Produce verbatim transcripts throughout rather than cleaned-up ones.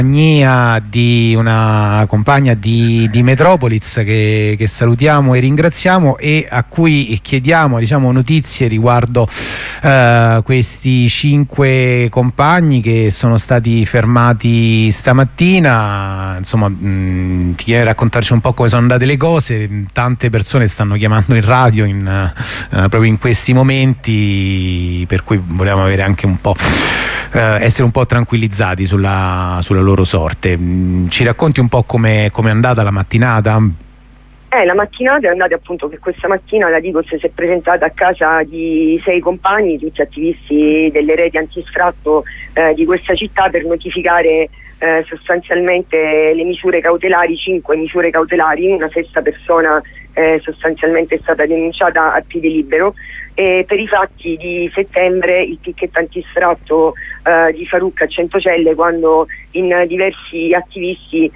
Di una compagna di, di Metropolis che, che salutiamo e ringraziamo, e a cui chiediamo, diciamo, notizie riguardo uh, questi cinque compagni che sono stati fermati stamattina. Insomma, mh, ti chiede di raccontarci un po' come sono andate le cose. Tante persone stanno chiamando in radio in, uh, proprio in questi momenti, per cui volevamo avere anche un po' uh, essere un po' tranquillizzati sulla, sulla loro sorte. Ci racconti un po' come è andata la mattinata? Eh, la mattinata è andata appunto che questa mattina la Digos si è presentata a casa di sei compagni, tutti attivisti delle reti antisfratto eh, di questa città, per notificare eh, sostanzialmente le misure cautelari, cinque misure cautelari. Una sesta persona eh, sostanzialmente è stata denunciata a piede libero. E per i fatti di settembre il picchetto antisfratto eh, di Faruk a Centocelle, quando in diversi attivisti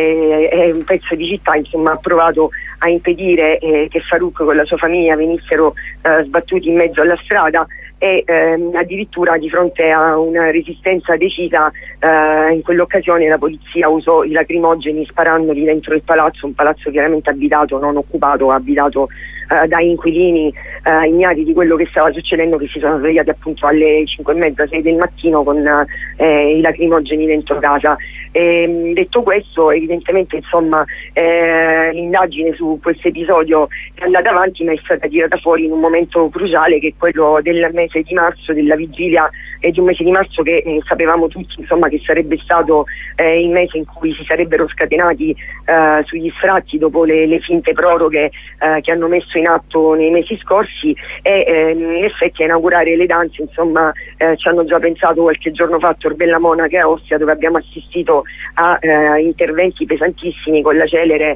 e eh, un pezzo di città insomma ha provato a impedire eh, che Faruk con la sua famiglia venissero eh, sbattuti in mezzo alla strada, e ehm, addirittura di fronte a una resistenza decisa eh, in quell'occasione la polizia usò i lacrimogeni sparandoli dentro il palazzo, un palazzo chiaramente abitato, non occupato, abitato eh, da inquilini eh, ignari di quello che stava succedendo, che si sono svegliati appunto alle cinque e mezza, sei del mattino con eh, i lacrimogeni dentro casa. E, detto questo, evidentemente insomma eh, l'indagine su questo episodio è andata avanti, ma è stata tirata fuori in un momento cruciale, che è quello del mese di marzo, della vigilia e di un mese di marzo che eh, sapevamo tutti insomma che sarebbe stato eh, il mese in cui si sarebbero scatenati eh, sugli sfratti dopo le, le finte proroghe eh, che hanno messo in atto nei mesi scorsi, e eh, in effetti a inaugurare le danze insomma eh, ci hanno già pensato qualche giorno fa a Tor Bella Monaca e Ostia, dove abbiamo assistito a eh, interventi pesantissimi con la Celere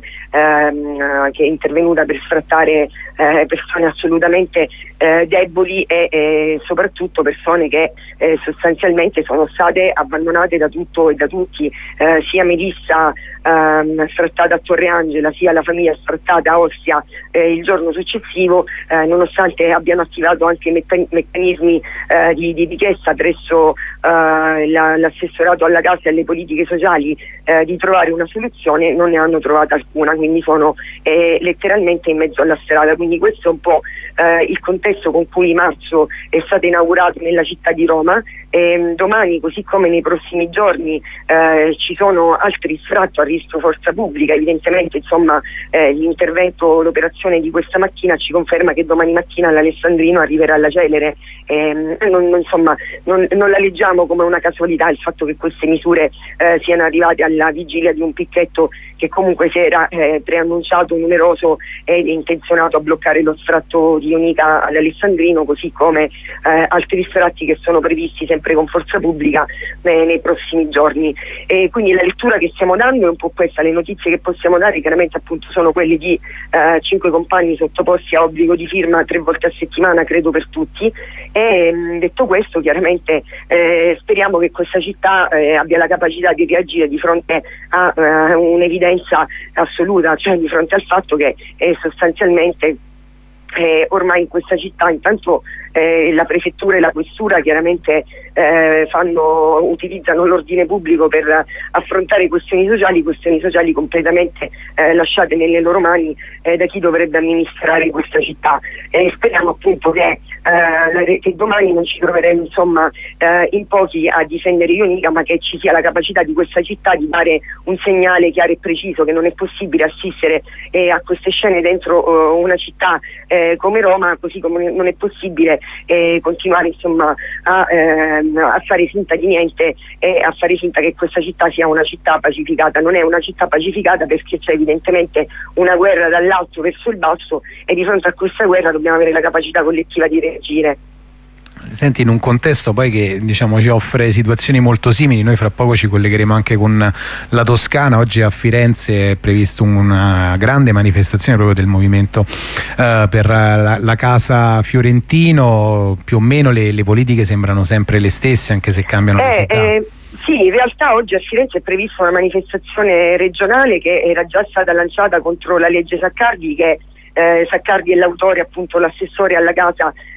ehm, che è intervenuta per sfrattare eh, persone assolutamente eh, deboli e eh, soprattutto persone che eh, sostanzialmente sono state abbandonate da tutto e da tutti, eh, sia Melissa ehm, sfrattata a Torre Angela, sia la famiglia sfrattata a Ostia eh, il giorno successivo, eh, nonostante abbiano attivato anche meccan- meccanismi eh, di, di richiesta presso eh, la, l'assessorato alla casa e alle politiche sociali eh, di trovare una soluzione, non ne hanno trovata alcuna, quindi sono eh, letteralmente in mezzo alla strada. Quindi questo è un po' eh, il contesto con cui marzo è stato inaugurato nella città di Roma. E domani, così come nei prossimi giorni, eh, ci sono altri sfratti a rischio forza pubblica. Evidentemente insomma eh, l'intervento, l'operazione di questa mattina ci conferma che domani mattina l'Alessandrino arriverà alla Celere. Eh, non, non, insomma, non, non la leggiamo come una casualità il fatto che queste misure eh, siano arrivate alla vigilia di un picchetto che comunque si era eh, preannunciato numeroso e intenzionato a bloccare lo sfratto di Ionica all'Alessandrino, così come eh, altri sfratti che sono previsti sempre con forza pubblica eh, nei prossimi giorni. E quindi la lettura che stiamo dando è un po' questa. Le notizie che possiamo dare chiaramente appunto sono quelle di eh, cinque compagni sottoposti a obbligo di firma tre volte a settimana, credo per tutti. E mh, detto questo, chiaramente eh, speriamo che questa città eh, abbia la capacità di reagire di fronte a eh, un'evidenza assoluta, cioè di fronte al fatto che eh, sostanzialmente eh, ormai in questa città intanto eh, la prefettura e la questura chiaramente eh, fanno, utilizzano l'ordine pubblico per affrontare questioni sociali, questioni sociali completamente eh, lasciate nelle loro mani eh, da chi dovrebbe amministrare questa città. E speriamo appunto che, eh, che domani non ci troveremo insomma eh, in pochi a difendere Ionica, ma che ci sia la capacità di questa città di dare un segnale chiaro e preciso che non è possibile assistere eh, a queste scene dentro uh, una città eh, come Roma, così come non è possibile eh, continuare insomma a, eh, a fare finta di niente e a fare finta che questa città sia una città pacificata. Non è una città pacificata perché c'è evidentemente una guerra dall'alto verso il basso, e di fronte a questa guerra dobbiamo avere la capacità collettiva di reagire. Senti, in un contesto poi che diciamo ci offre situazioni molto simili, noi fra poco ci collegheremo anche con la Toscana. Oggi a Firenze è previsto una grande manifestazione proprio del movimento uh, per la, la Casa Fiorentino. Più o meno le, le politiche sembrano sempre le stesse, anche se cambiano le eh, città. Eh... Sì, in realtà oggi a Firenze è prevista una manifestazione regionale che era già stata lanciata contro la legge Saccardi, che eh, Saccardi è l'autore, appunto l'assessore alla casa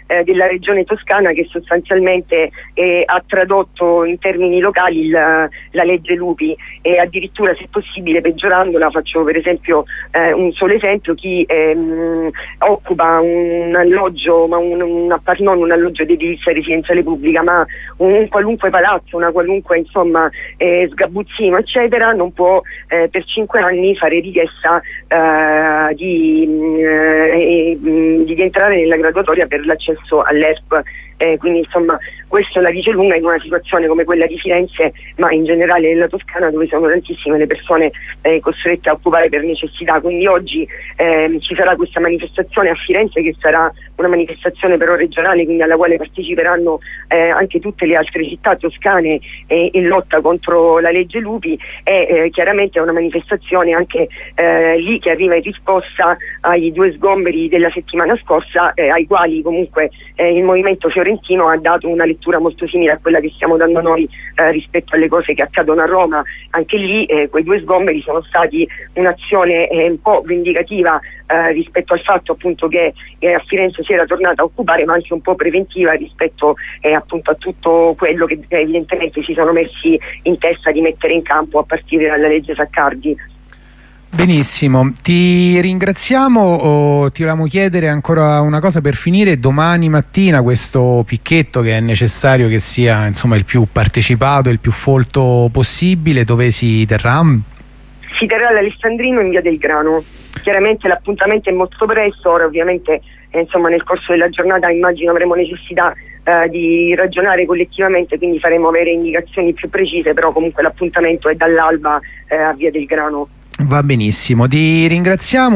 eh, della regione toscana, che sostanzialmente eh, ha tradotto in termini locali il, la legge Lupi, e addirittura, se possibile, peggiorandola. Faccio per esempio eh, un solo esempio: chi ehm, occupa un alloggio, ma un, un, non un alloggio di edilizia residenziale pubblica, ma un qualunque palazzo, una qualunque insomma eh, sgabuzzino eccetera, non può eh, per cinque anni fare richiesta eh, di, eh, di entrare nella graduatoria per l'accesso all'E R P. Eh, quindi insomma questo la dice lunga in una situazione come quella di Firenze, ma in generale nella Toscana, dove sono tantissime le persone eh, costrette a occupare per necessità. Quindi oggi eh, ci sarà questa manifestazione a Firenze, che sarà una manifestazione però regionale, quindi alla quale parteciperanno eh, anche tutte le altre città toscane eh, in lotta contro la legge Lupi. E eh, chiaramente è una manifestazione anche eh, lì che arriva in risposta ai due sgomberi della settimana scorsa, eh, ai quali comunque eh, il Movimento Fiorentino ha dato una lettura molto simile a quella che stiamo dando noi eh, rispetto alle cose che accadono a Roma. Anche lì eh, quei due sgomberi sono stati un'azione eh, un po' vendicativa eh, rispetto al fatto appunto che eh, a Firenze si era tornata a occupare, ma anche un po' preventiva rispetto eh, appunto a tutto quello che eh, evidentemente si sono messi in testa di mettere in campo a partire dalla legge Saccardi. Benissimo, ti ringraziamo. Oh, ti volevamo chiedere ancora una cosa per finire: domani mattina questo picchetto, che è necessario che sia insomma il più partecipato e il più folto possibile, dove si terrà? Si terrà all'Alessandrino, in via del Grano. Chiaramente l'appuntamento è molto presto, ora ovviamente eh, insomma nel corso della giornata immagino avremo necessità eh, di ragionare collettivamente, quindi faremo avere indicazioni più precise, però comunque l'appuntamento è dall'alba eh, a via del Grano. Va benissimo, ti ringraziamo.